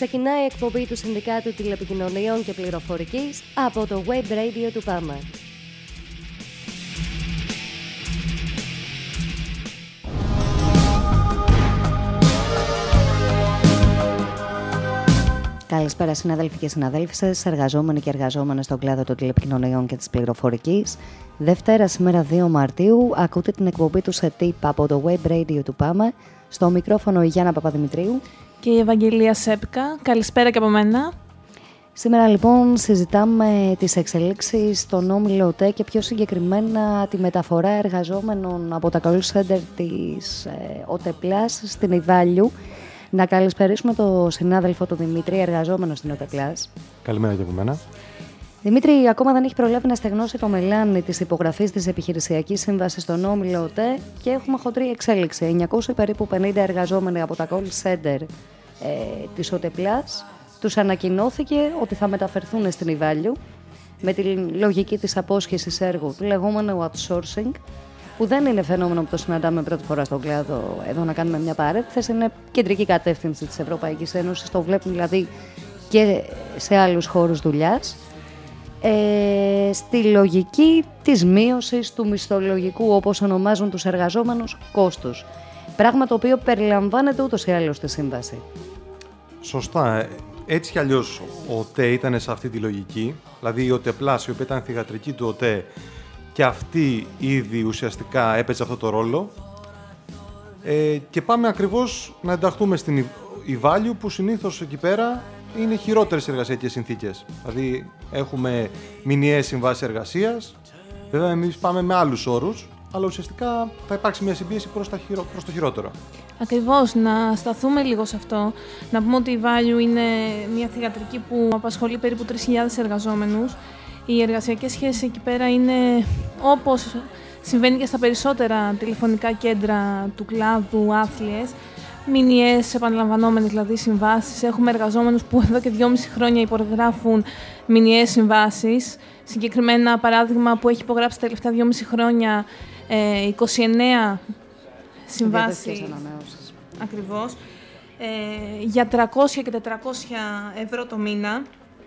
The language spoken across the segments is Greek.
Ξεκινάει η εκπομπή του Συνδικάτου Τηλεπικοινωνιών και Πληροφορικής από το Web Radio του ΠΑΜΑ. Καλησπέρα συναδέλφοι και συναδέλφισες, εργαζόμενοι και εργαζόμενες στον κλάδο των τηλεπικοινωνιών και της πληροφορικής. Δευτέρα σήμερα 2 Μαρτίου ακούτε την εκπομπή του ΣΕΤΙΠ από το Web Radio του ΠΑΜΑ. Στο μικρόφωνο η Γιάννα Παπαδημητρίου και η Ευαγγελία Σέπκα. Καλησπέρα και από μένα. Σήμερα λοιπόν συζητάμε τις εξελίξεις στον όμιλο ΟΤΕ και πιο συγκεκριμένα τη μεταφορά εργαζόμενων από τα call center της ΟΤΕ Plus στην Ιβάλιου. Να καλησπερίσουμε τον συνάδελφο του Δημήτρη, εργαζόμενο στην ΟΤΕ Plus. Καλημέρα και από μένα. Δημήτρη, ακόμα δεν έχει προλάβει να στεγνώσει το μελάνι της υπογραφής της επιχειρησιακής σύμβασης στον όμιλο ΟΤΕ και έχουμε χοντρή εξέλιξη. 900 περίπου 50 εργαζόμενοι από τα call center της ΟΤΕ Plus τους ανακοινώθηκε ότι θα μεταφερθούν στην Ιβάλιου με τη λογική της απόσχεσης έργου, του λεγόμενου outsourcing, που δεν είναι φαινόμενο που το συναντάμε πρώτη φορά στον κλάδο. Εδώ να κάνουμε μια παρένθεση, είναι κεντρική κατεύθυνση της Ευρωπαϊκής Ένωσης, το βλέπουν δηλαδή και σε άλλους χώρους δουλειάς. Στη λογική της μείωσης του μισθολογικού, όπως ονομάζουν τους εργαζόμενους, κόστους. Πράγμα το οποίο περιλαμβάνεται ούτως ή άλλως στη σύμβαση. Σωστά. Έτσι κι αλλιώς ο ΟΤΕ ήταν σε αυτή τη λογική, δηλαδή η ΟΤΕ Plus, η οποία ήταν θυγατρική του ΟΤΕ, και αυτή ήδη ουσιαστικά έπαιζε αυτό το ρόλο. Και πάμε ακριβώς να ενταχθούμε στην Ιβάλιου, που συνήθως εκεί πέρα είναι χειρότερες εργασιακές συνθήκες. Δηλαδή έχουμε μηνιαίες συμβάσεις εργασίας, βέβαια εμείς πάμε με άλλους όρους, αλλά ουσιαστικά θα υπάρξει μια συμπίεση προς το χειρότερο. Ακριβώς, να σταθούμε λίγο σε αυτό. Να πούμε ότι η Ιβάλιου είναι μια θυγατρική που απασχολεί περίπου 3.000 εργαζόμενους. Οι εργασιακές σχέσεις εκεί πέρα είναι, όπως συμβαίνει και στα περισσότερα τηλεφωνικά κέντρα του κλάδου, άθλιες, μηνιαίες, επαναλαμβανόμενες δηλαδή συμβάσεις. Έχουμε εργαζόμενους που εδώ και 2,5 χρόνια υπογράφουν μηνιαίες συμβάσεις. Συγκεκριμένα παράδειγμα που έχει υπογράψει τα τελευταία 2,5 χρόνια 29 συμβάσεις. Ακριβώς. Για 300 και 400 ευρώ το μήνα.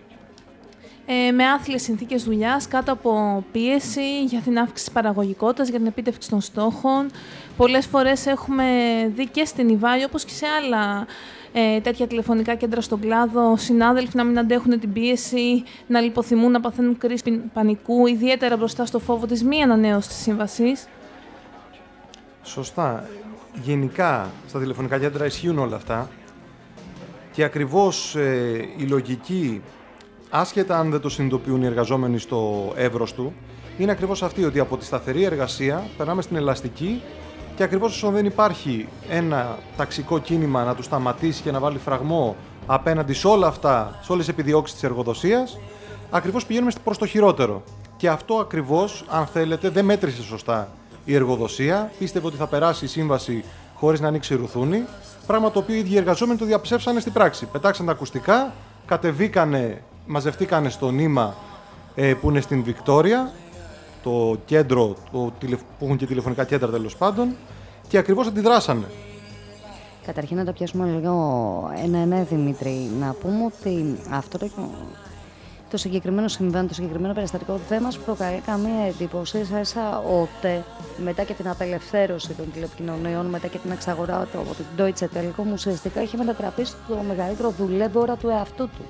Με άθλιες συνθήκες δουλειάς, κάτω από πίεση για την αύξηση της παραγωγικότητας, για την επίτευξη των στόχων. Πολλές φορές έχουμε δει και στην Ιβάλιο, όπως και σε άλλα τέτοια τηλεφωνικά κέντρα στον κλάδο, συνάδελφοι να μην αντέχουν την πίεση, να λιποθυμούν, να παθαίνουν κρίση πανικού, ιδιαίτερα μπροστά στο φόβο της μη ανανέωσης της σύμβασης. Σωστά. Γενικά στα τηλεφωνικά κέντρα ισχύουν όλα αυτά και ακριβώς η λογική, άσχετα αν δεν το συνειδητοποιούν οι εργαζόμενοι στο εύρος του, είναι ακριβώς αυτή, ότι από τη σταθερή εργασία περνάμε στην ελαστική και ακριβώς όσο δεν υπάρχει ένα ταξικό κίνημα να του σταματήσει και να βάλει φραγμό απέναντι σε όλα αυτά, σε όλες τις επιδιώξεις της εργοδοσίας, ακριβώς πηγαίνουμε προς το χειρότερο. Και αυτό ακριβώς, αν θέλετε, δεν μέτρησε σωστά η εργοδοσία. Πίστευε ότι θα περάσει η σύμβαση χωρίς να ανοίξει ρουθούνη, πράγμα το οποίο οι ίδιοι εργαζόμενοι το διαψεύσανε στην πράξη. Πετάξαν τα ακουστικά, κατεβήκανε, μαζευτήκανε στο νήμα που είναι στην Βικτόρια, το κέντρο που έχουν και τηλεφωνικά κέντρα τέλος πάντων, και ακριβώς αντιδράσανε. Καταρχήν να το πιάσουμε λίγο ένα-ένα, Δημήτρη. Να πούμε ότι αυτό το συγκεκριμένο συμβάν, το συγκεκριμένο περιστατικό δεν μας προκαλεί καμία εντύπωση. Σαν ΟΤΕ, μετά και την απελευθέρωση των τηλεπικοινωνιών, μετά και την εξαγορά του από την Deutsche Telekom, ουσιαστικά έχει μετατραπεί στο μεγαλύτερο δουλέμπορα του εαυτού του.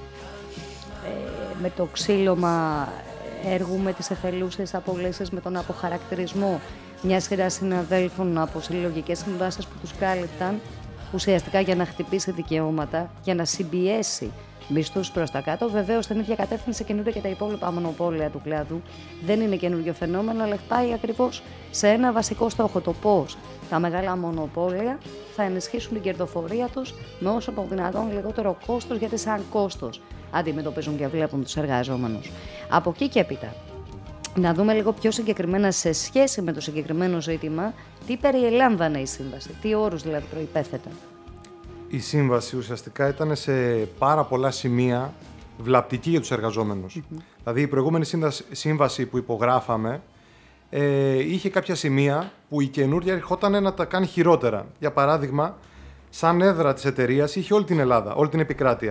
Με το ξύλωμα έργου, με τις εθελούσιες απολύσεις, με τον αποχαρακτηρισμό μια σειρά συναδέλφων από συλλογικές συμβάσεις που τους κάλυπταν, ουσιαστικά για να χτυπήσει δικαιώματα, για να συμπιέσει μισθούς προς τα κάτω. Βεβαίως, στην ίδια κατεύθυνση κινούνται και τα υπόλοιπα μονοπόλια του κλάδου. Δεν είναι καινούριο φαινόμενο, αλλά πάει ακριβώς σε ένα βασικό στόχο, το πώς τα μεγάλα μονοπόλια θα ενισχύσουν την κερδοφορία τους με όσο το δυνατόν λιγότερο κόστος, γιατί σαν κόστος αντιμετωπίζουν και βλέπουν τους εργαζόμενους. Από εκεί και έπειτα, να δούμε λίγο πιο συγκεκριμένα σε σχέση με το συγκεκριμένο ζήτημα, τι περιελάμβανε η σύμβαση, τι όρους δηλαδή προϋπέθεταν. Η σύμβαση ουσιαστικά ήταν σε πάρα πολλά σημεία βλαπτική για τους εργαζόμενους. Δηλαδή η προηγούμενη σύμβαση που υπογράφαμε είχε κάποια σημεία που η καινούρια ερχόταν να τα κάνει χειρότερα. Για παράδειγμα, σαν έδρα της εταιρείας είχε όλη την Ελλάδα, όλη την επικράτεια.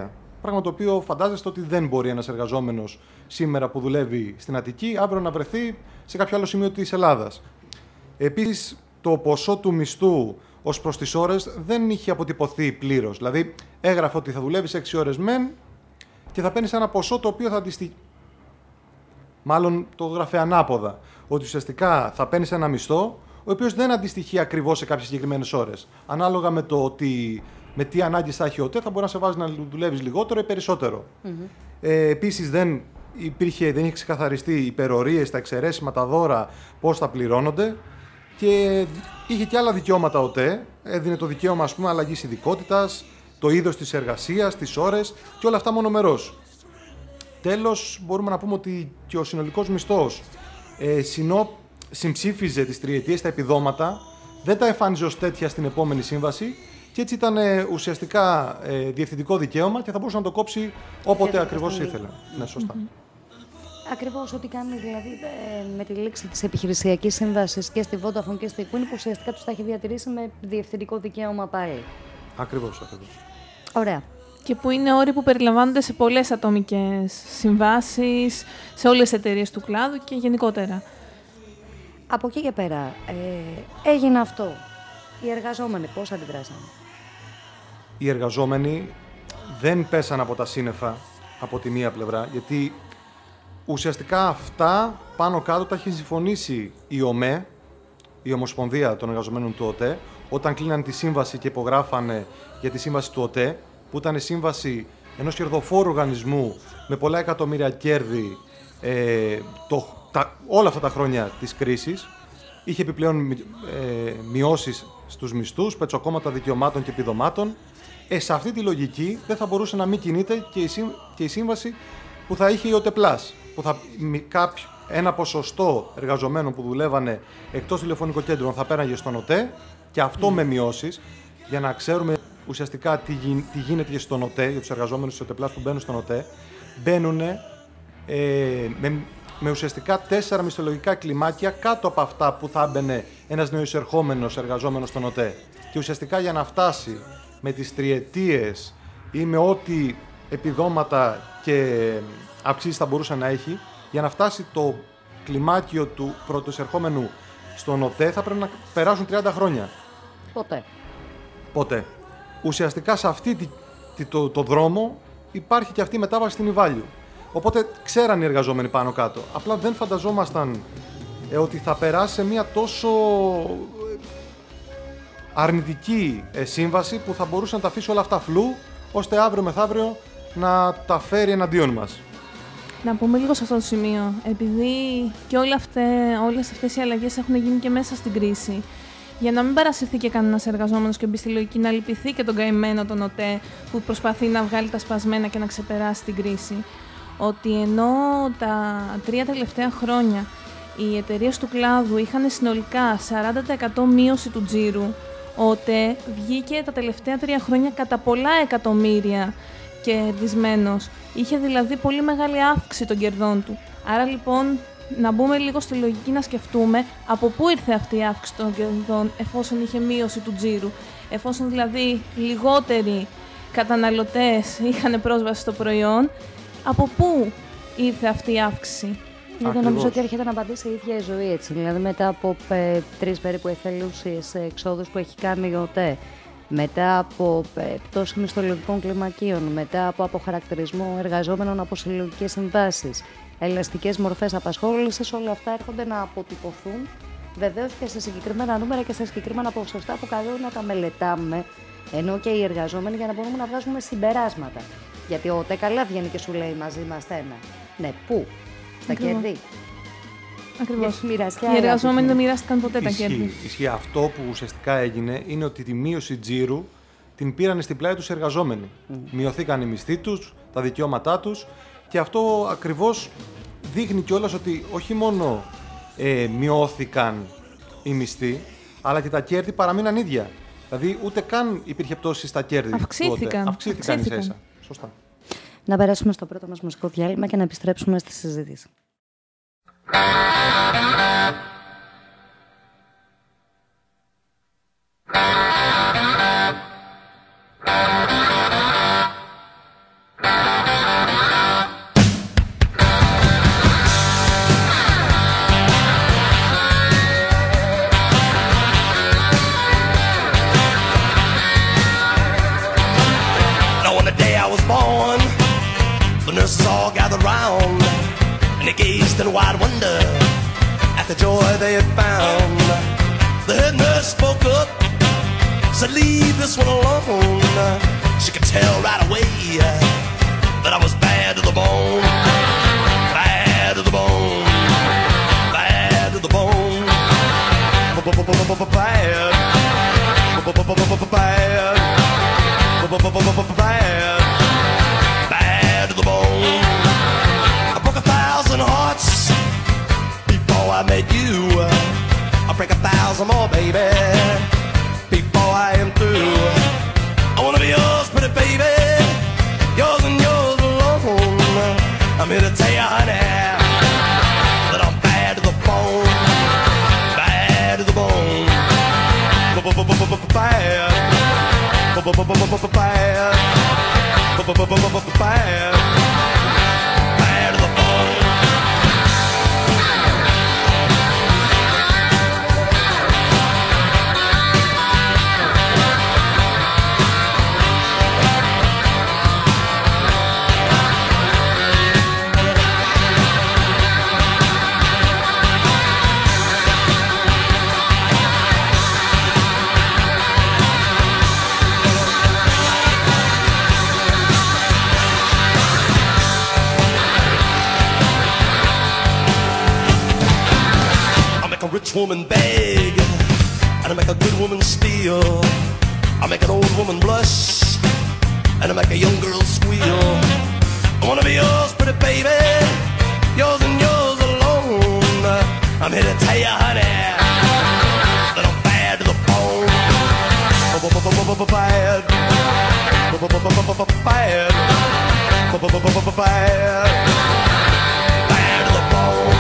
Πράγμα το οποίο φαντάζεστε ότι δεν μπορεί ένας εργαζόμενος σήμερα που δουλεύει στην Αττική αύριο να βρεθεί σε κάποιο άλλο σημείο της Ελλάδας. Επίσης, το ποσό του μισθού ως προς τις ώρες δεν είχε αποτυπωθεί πλήρως. Δηλαδή, έγραφε ότι θα δουλεύεις 6 ώρες μεν και θα παίρνεις ένα ποσό το οποίο θα αντιστοιχεί. Μάλλον το γράφε ανάποδα. Ότι ουσιαστικά θα παίρνεις ένα μισθό, ο οποίος δεν αντιστοιχεί ακριβώς σε κάποιες συγκεκριμένες ώρες. Ανάλογα με το ότι με τι ανάγκες θα έχει ο ΤΕ, θα μπορεί να σε βάζει να δουλεύεις λιγότερο ή περισσότερο. Επίσης, δεν είχε ξεκαθαριστεί υπερορίες, τα εξαιρέσιμα, τα δώρα, πώς θα πληρώνονται. Και είχε και άλλα δικαιώματα ο ΤΕ. Έδινε το δικαίωμα, ας πούμε, αλλαγής ειδικότητας, το είδος της εργασίας, τις ώρες και όλα αυτά μονομερώς. Τέλος, μπορούμε να πούμε ότι και ο συνολικός μισθός συμψήφιζε τις τριετίες τα επιδόματα, δεν τα εμφάνιζε ως τέτοια στην επόμενη σύμβαση και έτσι ήταν ουσιαστικά διευθυντικό δικαίωμα και θα μπορούσε να το κόψει όποτε ακριβώς ήθελε. Ναι, σωστά. Ακριβώς ό,τι κάνει δηλαδή με τη λήξη της επιχειρησιακής σύμβασης και στη Vodafone και στη Queen, που ουσιαστικά τους τα έχει διατηρήσει με διευθυντικό δικαίωμα πάλι. Ακριβώς. Ωραία. Και που είναι όροι που περιλαμβάνονται σε πολλές ατομικές συμβάσεις, σε όλες τις εταιρείες του κλάδου και γενικότερα. Από εκεί και πέρα, έγινε αυτό. Οι εργαζόμενοι πώς αντιδράσαν? Οι εργαζόμενοι δεν πέσαν από τα σύννεφα από τη μία πλευρά, γιατί ουσιαστικά αυτά πάνω κάτω τα έχει συμφωνήσει η ΟΜΕ, η Ομοσπονδία των Εργαζομένων του ΟΤΕ, όταν κλείναν τη σύμβαση και υπογράφανε για τη σύμβαση του ΟΤΕ, που ήταν σύμβαση ενός κερδοφόρου οργανισμού με πολλά εκατομμύρια κέρδη όλα αυτά τα χρόνια της κρίσης. Είχε επιπλέον μειώσεις στους μισθούς, πετσοκόμματα δικαιωμάτων και επιδομάτων. Σε αυτή τη λογική δεν θα μπορούσε να μην κινείται και η σύμβαση που θα είχε η ΟΤΕΠΛΑΣ, που ένα ποσοστό εργαζομένων που δουλεύανε εκτός τηλεφωνικών κέντρων θα πέραγε στον ΟΤΕ και αυτό με μειώσεις, για να ξέρουμε ουσιαστικά τι γίνεται και στον ΟΤΕ, για τους εργαζόμενους της ΟΤΕΠΛΑΣ που μπαίνουν στον ΟΤΕ. Μπαίνουν με ουσιαστικά 4 μισθολογικά κλιμάκια κάτω από αυτά που θα έμπαινε ένας νεοεισερχόμενος εργαζόμενος στον ΟΤΕ. Και ουσιαστικά για να φτάσει με τις τριετίες ή με ό,τι επιδόματα και αυξήσεις θα μπορούσε να έχει, για να φτάσει το κλιμάκιο του πρωτοεισερχόμενου στον ΟΤΕ θα πρέπει να περάσουν 30 χρόνια. Ποτέ. Ουσιαστικά σε αυτή το δρόμο υπάρχει και αυτή η μετάβαση στην Ιβάλιου. Οπότε ξέραν οι εργαζόμενοι πάνω κάτω. Απλά δεν φανταζόμασταν ότι θα περάσει σε μια τόσο αρνητική σύμβαση που θα μπορούσε να τα αφήσει όλα αυτά φλού, ώστε αύριο μεθαύριο να τα φέρει εναντίον μας. Να πούμε λίγο σε αυτό το σημείο, επειδή και όλες αυτές οι αλλαγές έχουν γίνει και μέσα στην κρίση, για να μην παρασυρθεί και κανένας εργαζόμενος και μπει στη λογική να λυπηθεί και τον καημένο τον ΟΤΕ που προσπαθεί να βγάλει τα σπασμένα και να ξεπεράσει την κρίση, ότι ενώ τα 3 τελευταία χρόνια οι εταιρείες του κλάδου είχαν συνολικά 40% μείωση του τζίρου, ο ΟΤΕ βγήκε τα τελευταία 3 χρόνια κατά πολλά εκατομμύρια κερδισμένος. Είχε δηλαδή πολύ μεγάλη αύξηση των κερδών του. Άρα λοιπόν να μπούμε λίγο στη λογική να σκεφτούμε από πού ήρθε αυτή η αύξηση των κερδών εφόσον είχε μείωση του τζίρου. Εφόσον δηλαδή λιγότεροι καταναλωτές είχαν πρόσβαση στο προϊόν, από πού ήρθε αυτή η αύξηση? Εγώ νομίζω ότι έρχεται να απαντήσει η ίδια η ζωή, έτσι. Δηλαδή μετά από 3 περίπου εθελούσιες εξόδους που έχει κάνει η ΟΤΕ, μετά από πτώση μισθολογικών κλιμακίων, μετά από αποχαρακτηρισμό εργαζόμενων από συλλογικές συμβάσεις, ελαστικές μορφές απασχόλησης, όλα αυτά έρχονται να αποτυπωθούν βεβαίως και σε συγκεκριμένα νούμερα και σε συγκεκριμένα ποσοστά που καλό είναι να τα μελετάμε, ενώ και οι εργαζόμενοι, για να μπορούμε να βγάζουμε συμπεράσματα. Γιατί ο ΟΤΕ καλά βγαίνει και σου λέει μαζί είμαστε ένα. Ναι, πού? Στα κέρδη. Ακριβώς. Οι εργαζόμενοι δεν μοιράστηκαν ποτέ τα κέρδη. Ισχύει. Αυτό που ουσιαστικά έγινε είναι ότι τη μείωση τζίρου την πήραν στην πλάτη τους οι εργαζόμενοι. Μειωθήκαν οι μισθοί τους, τα δικαιώματά τους και αυτό ακριβώς δείχνει κιόλας ότι όχι μόνο μειώθηκαν οι μισθοί, αλλά και τα κέρδη παραμείναν ίδια. Δηλαδή ούτε καν υπήρχε πτώση στα κέρδη. Αυξήθηκαν ίσα-ίσα. Σωστά. Να περάσουμε στο πρώτο μας μουσικό διάλειμμα και να επιστρέψουμε στη συζήτηση. and they gazed in wide wonder at the joy they had found. The head nurse spoke up, said, leave this one alone. She could tell right away that I was bad to the bone. Bad to the bone. Bad to the bone. Bad. Bad. Bad. Bad to the bone. I broke 1,000 hearts before I met you. I'll break 1,000 more, baby, before I am through. I wanna be yours, pretty baby, yours and yours alone. I'm here to tell you, honey, that I'm bad to the bone. Bad to the bone. Bad. Bad. Bad to the bone. Rich woman beg, and I make a good woman steal. I make an old woman blush, and I make a young girl squeal. I wanna be yours, pretty baby, yours and yours alone. I'm here to tell you, honey, that I'm bad to the bone. Bad. Bad. Bad to the bone.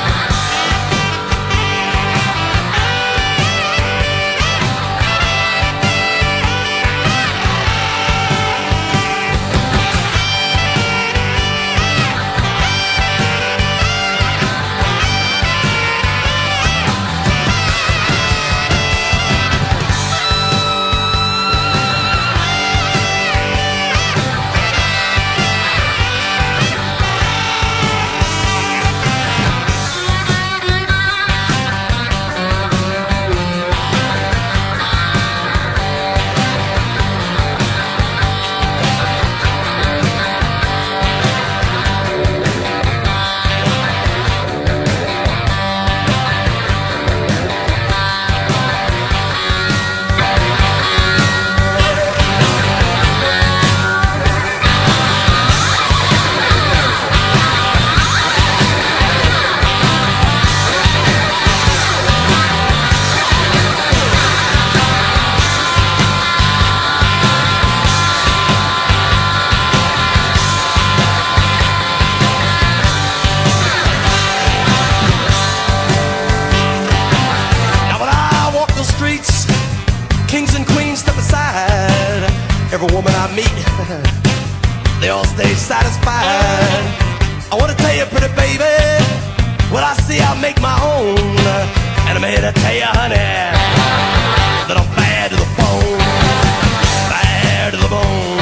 Every woman I meet, they all stay satisfied. I wanna tell you, pretty baby, what I see I make my own. And I'm here to tell you, honey, that I'm bad to the bone. Bad to the bone.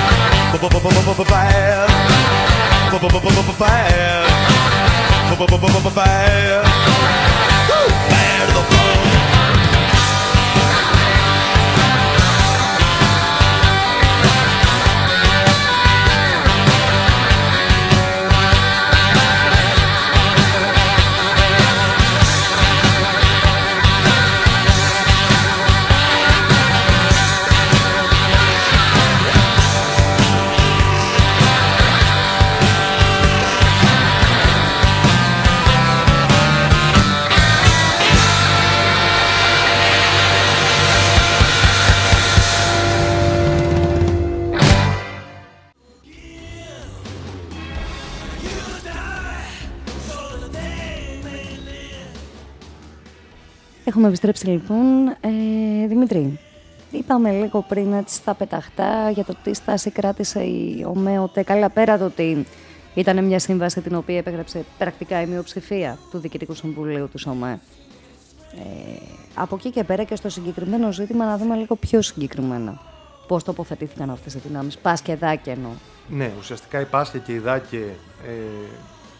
Bad. Bad. Bad. Bad to the bone. Έχουμε επιστρέψει λοιπόν. Δημήτρη, είπαμε λίγο πριν έτσι στα πεταχτά για το τι στάση κράτησε η ΟΜΕΟΤΕ. Καλά, πέρα το ότι ήταν μια σύμβαση την οποία επέγραψε πρακτικά η μειοψηφία του Διοικητικού Συμβουλίου του ΟΜΕ. Από εκεί και πέρα και στο συγκεκριμένο ζήτημα να δούμε λίγο πιο συγκεκριμένα πώς τοποθετήθηκαν αυτές οι δυνάμεις. Πάσχε, Δάκε εννοώ. Ναι, ουσιαστικά η Πάσχε και η Δάκε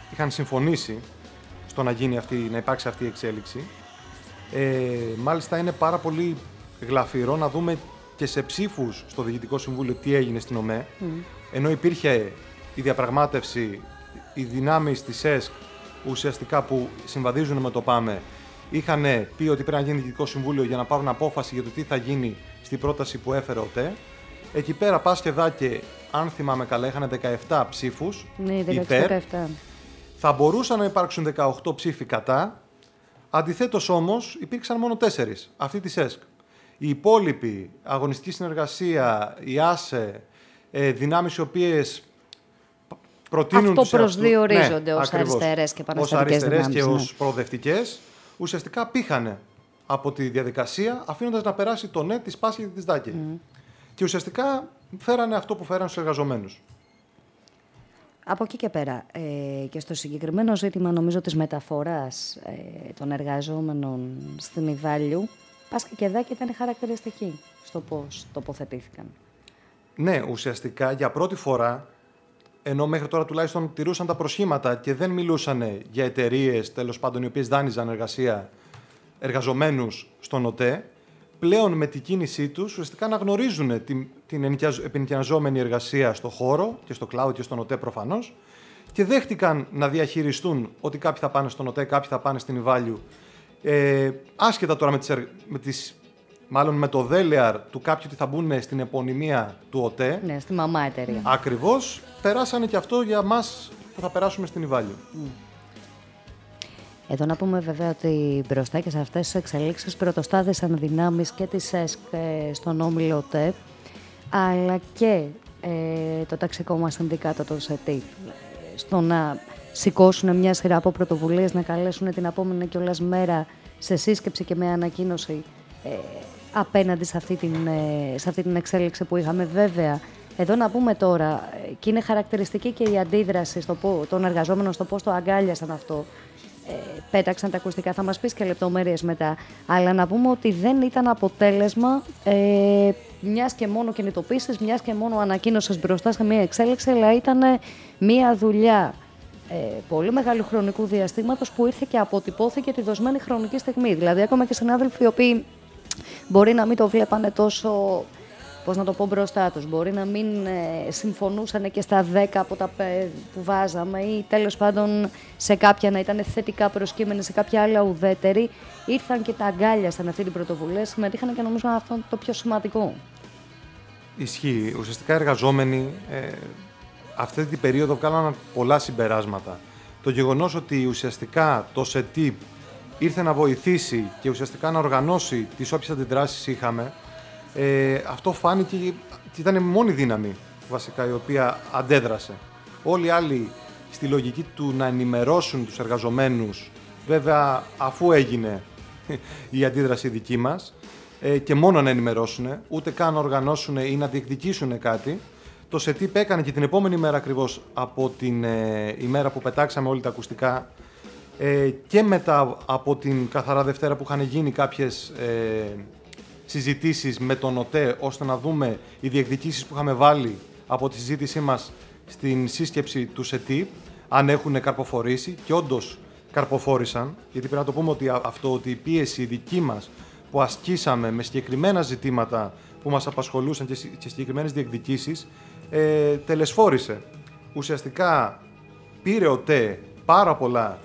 είχαν συμφωνήσει στο να υπάρξει αυτή η εξέλιξη. Μάλιστα είναι πάρα πολύ γλαφυρό να δούμε και σε ψήφους στο Διοικητικό Συμβούλιο τι έγινε στην ΟΜΕ. Ενώ υπήρχε η διαπραγμάτευση, οι δυνάμεις της ΕΣΚ ουσιαστικά που συμβαδίζουν με το ΠΑΜΕ είχαν πει ότι πρέπει να γίνει Διοικητικό Συμβούλιο για να πάρουν απόφαση για το τι θα γίνει στην πρόταση που έφερε ο ΤΕ. Εκεί πέρα πας και δά και, αν θυμάμαι καλά, είχαν 17 ψήφους υπέρ. 17. Θα μπορούσαν να υπάρξουν 18 ψήφοι κατά. Αντιθέτως όμως υπήρξαν μόνο 4, αυτή της ΕΣΚ. Οι υπόλοιποι, αγωνιστική συνεργασία, η ΆΣΕ, δυνάμεις οι οποίες προτείνουν αυτό προσδιορίζονται ως αριστερές και επαναστατικές δυνάμεις. Και ως προοδευτικές, ουσιαστικά πήχανε από τη διαδικασία, αφήνοντας να περάσει το ναι, της Πάσχη και της Δάκη. Και ουσιαστικά φέρανε αυτό που φέρανε στους εργαζομένους. Από εκεί και πέρα, και στο συγκεκριμένο ζήτημα νομίζω της μεταφοράς των εργαζόμενων στην Ιβάλιου, Πάσχα και Δάκη ήταν χαρακτηριστική στο πώς τοποθετήθηκαν. Ναι, ουσιαστικά για πρώτη φορά, ενώ μέχρι τώρα τουλάχιστον τηρούσαν τα προσχήματα και δεν μιλούσαν για εταιρείες, τέλος πάντων, οι οποίες δάνειζαν εργαζομένους στον ΟΤΕ, πλέον με την κίνησή τους ουσιαστικά αναγνωρίζουν την ενοικιαζόμενη εργασία στο χώρο και στο cloud και στον ΟΤΕ προφανώς και δέχτηκαν να διαχειριστούν ότι κάποιοι θα πάνε στον ΟΤΕ, κάποιοι θα πάνε στην Ιβάλιου. Άσχετα τώρα μάλλον με το δέλεαρ του κάποιου ότι θα μπουν στην επωνυμία του ΟΤΕ. Ναι, στη μαμά εταιρεία. Ακριβώς, περάσανε και αυτό για μας που θα περάσουμε στην Ιβάλιου. Εδώ να πούμε βέβαια ότι μπροστά και σε αυτές τις εξελίξεις πρωτοστάθησαν δυνάμεις και της ΕΣΚ στον όμιλο ΟΤΕ, αλλά και το ταξικό μας συνδικάτο, το ΣΕΤΙΠ, στο να σηκώσουν μια σειρά από πρωτοβουλίες, να καλέσουν την επόμενη κιόλας μέρα σε σύσκεψη και με ανακοίνωση απέναντι σε αυτή την εξέλιξη που είχαμε. Βέβαια, εδώ να πούμε τώρα, και είναι χαρακτηριστική και η αντίδραση των εργαζόμενων στο πώς το αγκάλιασαν αυτό. Πέταξαν τα ακουστικά, θα μας πεις και λεπτομέρειες μετά. Αλλά να πούμε ότι δεν ήταν αποτέλεσμα μιας και μόνο κινητοποίησης, μιας και μόνο ανακοίνωσης μπροστά σε μια εξέλιξη, αλλά ήταν μια δουλειά πολύ μεγάλου χρονικού διαστήματος που ήρθε και αποτυπώθηκε τη δοσμένη χρονική στιγμή. Δηλαδή, ακόμα και συνάδελφοι οι οποίοι μπορεί να μην το βλέπανε τόσο, πώς να το πω, μπροστά τους. Μπορεί να μην συμφωνούσαν και στα 10 από τα που βάζαμε ή τέλος πάντων σε κάποια να ήταν θετικά προσκύμενοι, σε κάποια άλλα ουδέτεροι. Ήρθαν και τα αγκάλιασαν αυτή την πρωτοβουλία, συμμετείχαν και νομίζω αυτό είναι το πιο σημαντικό. Ισχύει. Ουσιαστικά οι εργαζόμενοι αυτή την περίοδο βγάλαν πολλά συμπεράσματα. Το γεγονός ότι ουσιαστικά το ΣΕΤΙΠ ήρθε να βοηθήσει και ουσιαστικά να οργανώσει τις όποιες αντιδράσεις είχαμε, αυτό φάνηκε και ήταν η μόνη δύναμη βασικά η οποία αντέδρασε. Όλοι οι άλλοι στη λογική του να ενημερώσουν τους εργαζομένους, βέβαια αφού έγινε η αντίδραση δική μας, και μόνο να ενημερώσουν, ούτε καν να οργανώσουν ή να διεκδικήσουν κάτι, το ΣΕΤΙΠ έκανε και την επόμενη μέρα ακριβώς από την ημέρα που πετάξαμε όλοι τα ακουστικά και μετά από την καθαρά Δευτέρα που είχαν γίνει κάποιες συζητήσεις με τον ΟΤΕ ώστε να δούμε οι διεκδικήσεις που είχαμε βάλει από τη συζήτησή μας στην σύσκεψη του ΣΕΤΙΠ αν έχουν καρποφορήσει, και όντως καρποφόρησαν, γιατί πρέπει να το πούμε ότι αυτό, ότι η πίεση δική μας που ασκήσαμε με συγκεκριμένα ζητήματα που μας απασχολούσαν και συγκεκριμένες διεκδικήσεις τελεσφόρησε. Ουσιαστικά πήρε ο ΟΤΕ πάρα πολλά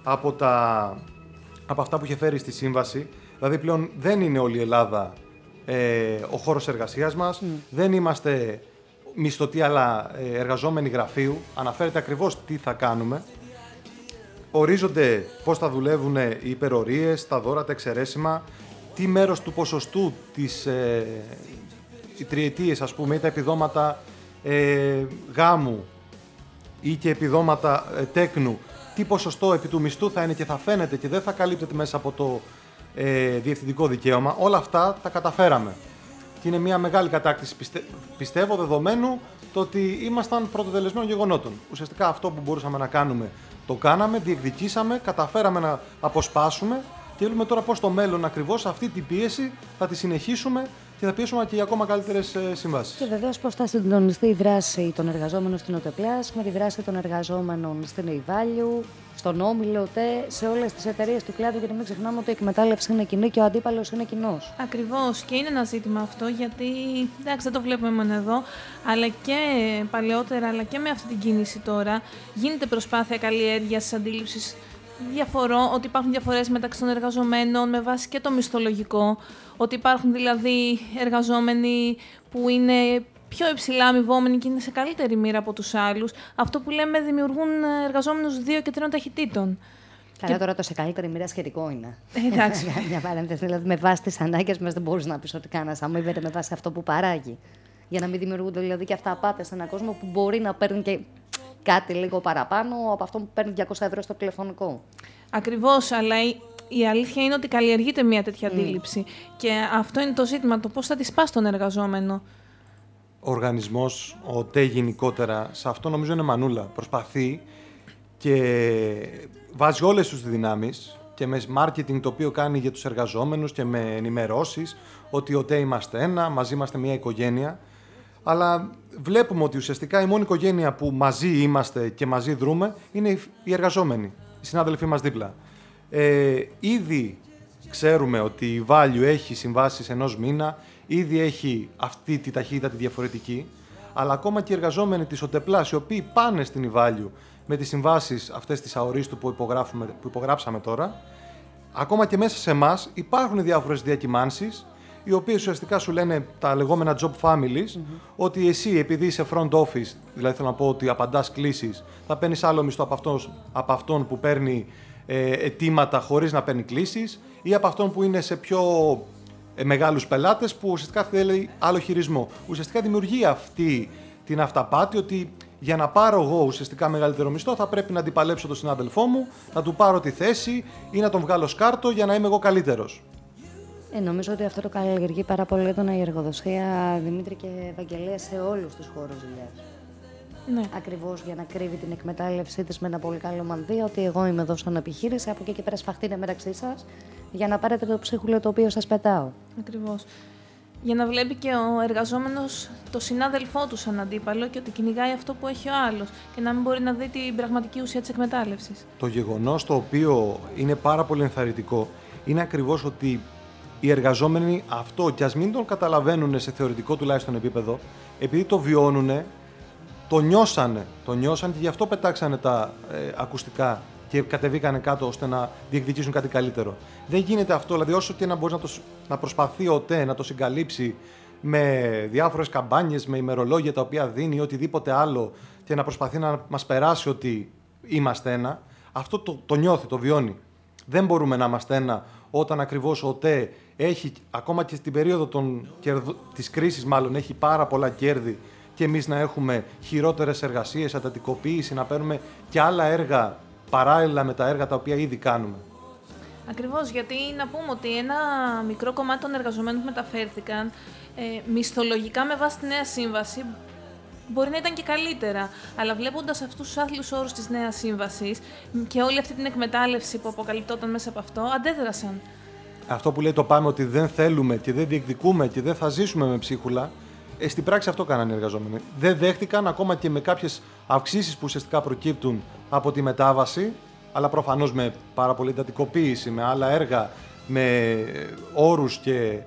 από αυτά που είχε φέρει στη σύμβαση. Δηλαδή πλέον δεν είναι όλη η Ελλάδα ο χώρος εργασίας μας, δεν είμαστε μισθωτοί αλλά εργαζόμενοι γραφείου, αναφέρεται ακριβώς τι θα κάνουμε, ορίζονται πώς θα δουλεύουν οι υπερορίες, τα δώρα, τα εξαιρέσιμα, τι μέρος του ποσοστού οι τριετίες ας πούμε ή τα επιδόματα γάμου ή και επιδόματα τέκνου, τι ποσοστό επί του μισθού θα είναι και θα φαίνεται και δεν θα καλύπτεται μέσα από το διευθυντικό δικαίωμα. Όλα αυτά τα καταφέραμε. Και είναι μια μεγάλη κατάκτηση, πιστεύω, δεδομένου το ότι ήμασταν πρωτοτελεσμένων γεγονότων. Ουσιαστικά αυτό που μπορούσαμε να κάνουμε το κάναμε, διεκδικήσαμε, καταφέραμε να αποσπάσουμε και θέλουμε τώρα πώς στο μέλλον ακριβώς αυτή την πίεση θα τη συνεχίσουμε και θα πιέσουμε και για ακόμα καλύτερες συμβάσεις. Και βεβαίως πώς θα συντονιστεί η δράση των εργαζόμενων στην ΟΤΕΠΛΑΣ με τη δράση των εργαζόμενων στην ΕΙΒΑΛΙΟΥ, στον Όμιλο ΟΤΕ, σε όλες τις εταιρείες του κλάδου, γιατί μην ξεχνάμε ότι η εκμετάλλευση είναι κοινή και ο αντίπαλος είναι κοινός. Ακριβώς, και είναι ένα ζήτημα αυτό, γιατί εντάξει, δεν το βλέπουμε μόνο εδώ, αλλά και παλαιότερα, αλλά και με αυτή την κίνηση τώρα, γίνεται προσπάθεια καλλιέργειας της αντίληψης διαφορών, ότι υπάρχουν διαφορές μεταξύ των εργαζομένων με βάση και το μισθολογικό, ότι υπάρχουν δηλαδή εργαζόμενοι που είναι πιο υψηλά αμοιβόμενοι και είναι σε καλύτερη μοίρα από τους άλλους. Αυτό που λέμε δημιουργούν εργαζόμενους 2 και 3 ταχυτήτων. Καλά, τώρα το σε καλύτερη μοίρα σχετικό είναι. Εντάξει. Μια παρένθεση. Δηλαδή, με βάση τις ανάγκες μας δεν μπορείς να πεις ότι κανένας αμείβεται με βάση αυτό που παράγει. Για να μην δημιουργούνται δηλαδή και αυτά απάτες σε έναν κόσμο που μπορεί να παίρνει και κάτι λίγο παραπάνω από αυτό που παίρνει 200 ευρώ στο τηλεφωνικό. Ακριβώς, αλλά η αλήθεια είναι ότι καλλιεργείται μια τέτοια αντίληψη. Και αυτό είναι το ζήτημα, το πώς θα τη σπάσει τον εργαζόμενο. Ο οργανισμός, ο ΤΕ γενικότερα, σε αυτό νομίζω είναι μανούλα. Προσπαθεί και βάζει όλες τους δυνάμεις και με marketing το οποίο κάνει για τους εργαζόμενους και με ενημερώσεις ότι ο ΤΕ είμαστε ένα, μαζί είμαστε μια οικογένεια. Αλλά βλέπουμε ότι ουσιαστικά η μόνη οικογένεια που μαζί είμαστε και μαζί δρούμε είναι οι εργαζόμενοι, οι συνάδελφοί μας δίπλα. Ήδη ξέρουμε ότι η Value έχει συμβάσεις 1 μήνα, ήδη έχει αυτή τη ταχύτητα τη διαφορετική, αλλά ακόμα και οι εργαζόμενοι της ΟΤΕΠΛΑΣ, οι οποίοι πάνε στην Value με τις συμβάσεις αυτές της αορίστου που υπογράψαμε τώρα, ακόμα και μέσα σε εμάς υπάρχουν διάφορες διακυμάνσεις, οι οποίες ουσιαστικά σου λένε τα λεγόμενα job families, ότι εσύ επειδή είσαι front office, δηλαδή θέλω να πω ότι απαντάς κλήσεις, θα παίρνεις άλλο μισθό από αυτόν που παίρνει αιτήματα χωρίς να παίρνει κλήσεις, ή από αυτόν που είναι σε πιο μεγάλους πελάτες που ουσιαστικά θέλει άλλο χειρισμό. Ουσιαστικά δημιουργεί αυτή την αυταπάτη ότι για να πάρω εγώ ουσιαστικά μεγαλύτερο μισθό θα πρέπει να αντιπαλέψω τον συνάδελφό μου, να του πάρω τη θέση ή να τον βγάλω σκάρτο για να είμαι εγώ καλύτερος. Νομίζω ότι αυτό το καλλιεργεί πάρα πολύ έντονα η εργοδοσία, Δημήτρη και Ευαγγελία, σε όλους τους χώρους δουλειάς. Ναι. Ακριβώς για να κρύβει την εκμετάλλευσή της με ένα πολύ καλό μανδύα, ότι εγώ είμαι εδώ σαν επιχείρηση, από εκεί και πέρα σφαχτείτε μεταξύ σας για να πάρετε το ψίχουλο το οποίο σας πετάω. Ακριβώς. Για να βλέπει και ο εργαζόμενος το συνάδελφό του σαν αντίπαλο και ότι κυνηγάει αυτό που έχει ο άλλος και να μην μπορεί να δει την πραγματική ουσία της εκμετάλλευσης. Το γεγονός το οποίο είναι πάρα πολύ ενθαρρυντικό είναι ακριβώς ότι οι εργαζόμενοι αυτό, κι ας μην τον καταλαβαίνουν σε θεωρητικό τουλάχιστον επίπεδο, επειδή το βιώνουν, το νιώσανε και γι' αυτό πετάξανε τα ακουστικά και κατεβήκανε κάτω ώστε να διεκδικήσουν κάτι καλύτερο. Δεν γίνεται αυτό, δηλαδή όσο και να μπορεί να προσπαθεί ο ΤΕ να το συγκαλύψει με διάφορες καμπάνιες, με ημερολόγια τα οποία δίνει ή οτιδήποτε άλλο και να προσπαθεί να μας περάσει ότι είμαστε ένα, αυτό το νιώθει, το βιώνει. Δεν μπορούμε να είμαστε ένα όταν ακριβώς ο ΤΕ έχει, ακόμα και στην περίοδο της κρίσης μάλλον, έχει πάρα πολλά κέρδη και εμείς να έχουμε χειρότερες εργασίες, αντατικοποίηση, να παίρνουμε και άλλα έργα παράλληλα με τα έργα τα οποία ήδη κάνουμε. Ακριβώς, γιατί να πούμε ότι ένα μικρό κομμάτι των εργαζομένων που μεταφέρθηκαν μισθολογικά με βάση τη νέα σύμβαση μπορεί να ήταν και καλύτερα. Αλλά βλέποντας αυτούς τους άθλιους όρους της νέας σύμβασης και όλη αυτή την εκμετάλλευση που αποκαλυπτόταν μέσα από αυτό, αντέδρασαν. Αυτό που λέει το πάμε ότι δεν θέλουμε και δεν διεκδικούμε και δεν θα ζήσουμε με ψίχουλα, στην πράξη αυτό κάνανε οι εργαζόμενοι. Δεν δέχτηκαν ακόμα και με κάποιες αυξήσεις που ουσιαστικά προκύπτουν από τη μετάβαση, αλλά προφανώς με πάρα πολύ εντατικοποίηση, με άλλα έργα, με όρους και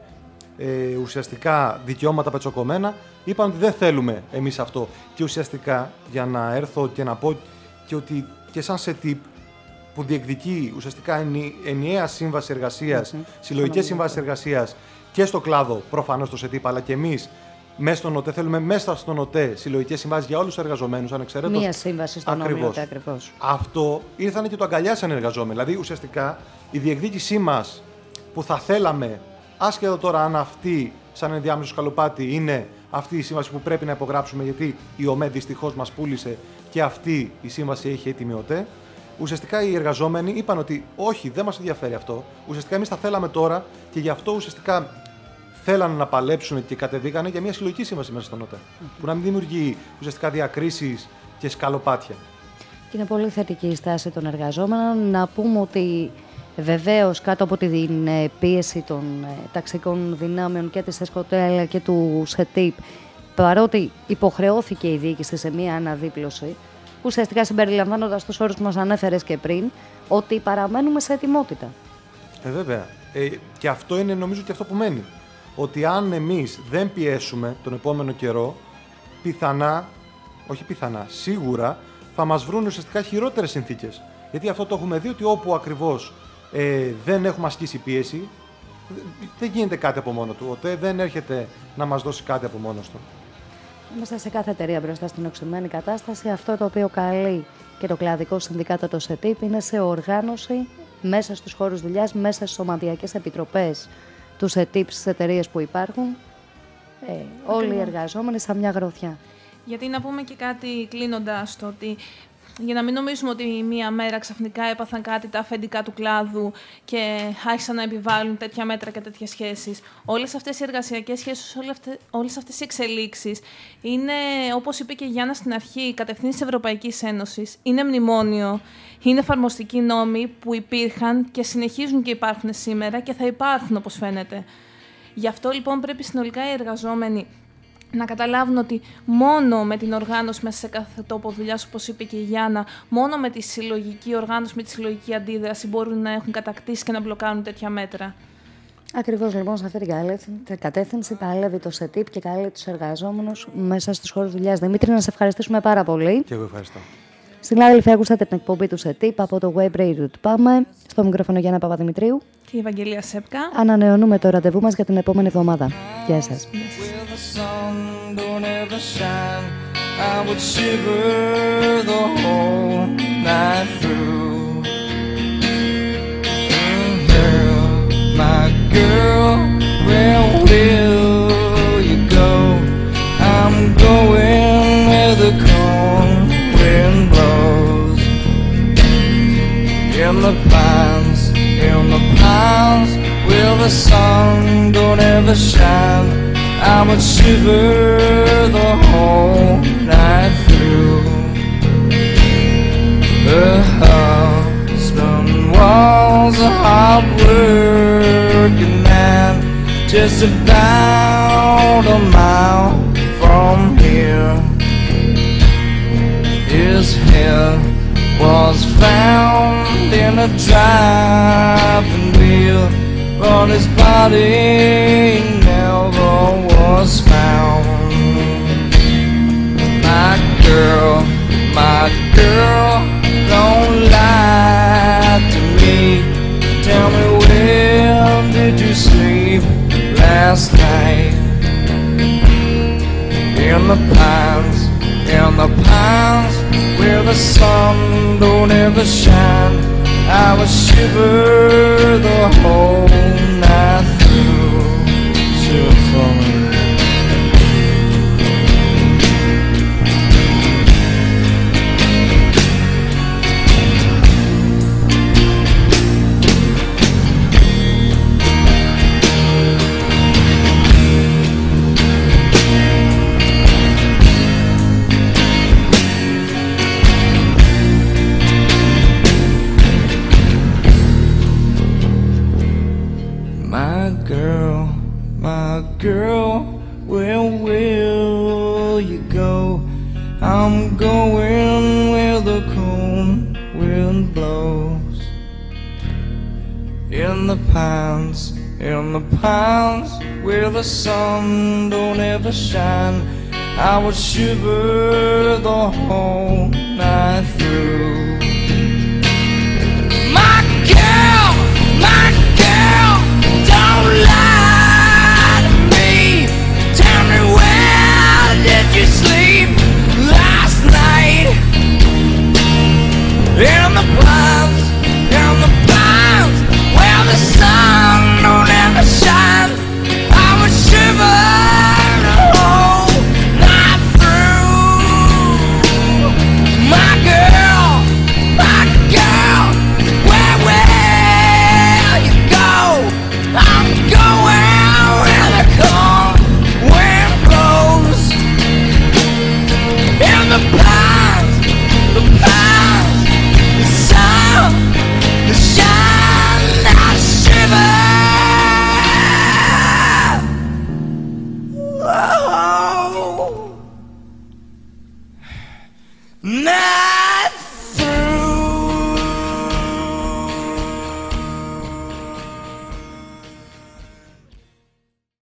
ουσιαστικά δικαιώματα πετσοκομμένα, είπαν ότι δεν θέλουμε εμείς αυτό. Και ουσιαστικά, για να έρθω και να πω και ότι και σαν ΣΕΤΙΠ που διεκδικεί ουσιαστικά ενιαία σύμβαση εργασίας, συλλογικές συμβάσεις εργασίας και στο κλάδο, προφανώς στο ΣΕΤΙΠ, αλλά και εμείς μέσα στον ΟΤΕ, θέλουμε μέσα στον ΟΤΕ συλλογικές συμβάσεις για όλους τους εργαζομένους, ανεξαιρέτως. Μία σύμβαση στον ΟΤΕ, ακριβώς. Αυτό ήρθανε και το αγκαλιάσανε οι εργαζόμενοι. Δηλαδή, ουσιαστικά, η διεκδίκησή μας που θα θέλαμε, άσχετο τώρα αν αυτή, σαν ενδιάμεσο σκαλοπάτι, είναι αυτή η σύμβαση που πρέπει να υπογράψουμε, γιατί η ΟΜΕ δυστυχώς μας πούλησε και αυτή η σύμβαση έχει έτοιμη ΟΤΕ. Ουσιαστικά οι εργαζόμενοι είπαν ότι όχι, δεν μας ενδιαφέρει αυτό. Ουσιαστικά εμείς τα θέλαμε τώρα και γι' αυτό ουσιαστικά θέλανε να παλέψουν και κατεβήκανε για μια συλλογική σύμβαση μέσα στον ΟΤΕ. Που να μην δημιουργεί ουσιαστικά διακρίσεις και σκαλοπάτια. Και είναι πολύ θετική η στάση των εργαζόμενων. Να πούμε ότι Βεβαίως, κάτω από την πίεση των ταξικών δυνάμεων και της Εσκοτέλ και του ΣΕΤΙΠ, παρότι υποχρεώθηκε η διοίκηση σε μία αναδίπλωση, ουσιαστικά συμπεριλαμβάνοντας τους όρους που μας ανέφερες και πριν, ότι παραμένουμε σε ετοιμότητα. Βέβαια. Και αυτό είναι νομίζω και αυτό που μένει. Ότι αν εμείς δεν πιέσουμε τον επόμενο καιρό, σίγουρα θα μας βρουν ουσιαστικά χειρότερες συνθήκες. Γιατί αυτό το έχουμε δει, ότι όπου ακριβώς δεν έχουμε ασκήσει πίεση, δεν γίνεται κάτι από μόνο του. Ότι δεν έρχεται να μας δώσει κάτι από μόνος του. Είμαστε σε κάθε εταιρεία μπροστά στην οξυμένη κατάσταση. Αυτό το οποίο καλεί και το κλαδικό συνδικάτο, το ΣΕΤΙΠ, είναι σε οργάνωση μέσα στους χώρους δουλειάς, μέσα στις σωματιακές επιτροπές του ΣΕΤΙΠ στις εταιρείες που υπάρχουν, όλοι οι εργαζόμενοι σαν μια γροθιά. Γιατί να πούμε και κάτι κλείνοντας, το ότι για να μην νομίζουμε ότι μία μέρα ξαφνικά έπαθαν κάτι τα αφεντικά του κλάδου και άρχισαν να επιβάλλουν τέτοια μέτρα και τέτοιες σχέσεις. Όλες αυτές οι εργασιακές σχέσεις, όλες αυτές οι εξελίξεις είναι, όπως είπε και η Γιάννα στην αρχή, κατευθύνσεις της Ευρωπαϊκής Ένωσης. Είναι μνημόνιο, είναι εφαρμοστικοί νόμοι που υπήρχαν και συνεχίζουν και υπάρχουν σήμερα και θα υπάρχουν, όπως φαίνεται. Γι' αυτό λοιπόν πρέπει συνολικά οι εργαζόμενοι να καταλάβουν ότι μόνο με την οργάνωση μέσα σε κάθε τόπο δουλειάς, όπως είπε και η Γιάννα, μόνο με τη συλλογική οργάνωση, με τη συλλογική αντίδραση μπορούν να έχουν κατακτήσει και να μπλοκάρουν τέτοια μέτρα. Ακριβώς λοιπόν σε αυτή την κατεύθυνση παλεύει το ΣΕΤΙΠ και καλεί τους εργαζόμενους μέσα στους χώρους δουλειάς. Δημήτρη, να σε ευχαριστήσουμε πάρα πολύ. Και εγώ ευχαριστώ. Συνάδελφοι, ακούσατε την εκπομπή του ΣΕΤΙΠ από το Web Radio του ΠΑΜΕ. Στο μικρόφωνο Γιάννα Παπαδημητρίου Και η Ευαγγελία Σέπκα. Ανανεώνουμε το ραντεβού μας για την επόμενη εβδομάδα. Γεια σας. In the pines, where the sun don't ever shine, I would shiver the whole night through. Her husband was a hard-working man, just about a mile from here. His hair was found in a driving wheel, but his body never was found. My girl, don't lie to me. Tell me, where did you sleep last night? In the pines, where the sun don't ever shine, I would shiver the whole night through. Shiver for me. Girl, where will you go? I'm going where the cold wind blows. In the pines, where the sun don't ever shine, I would shiver the whole night through.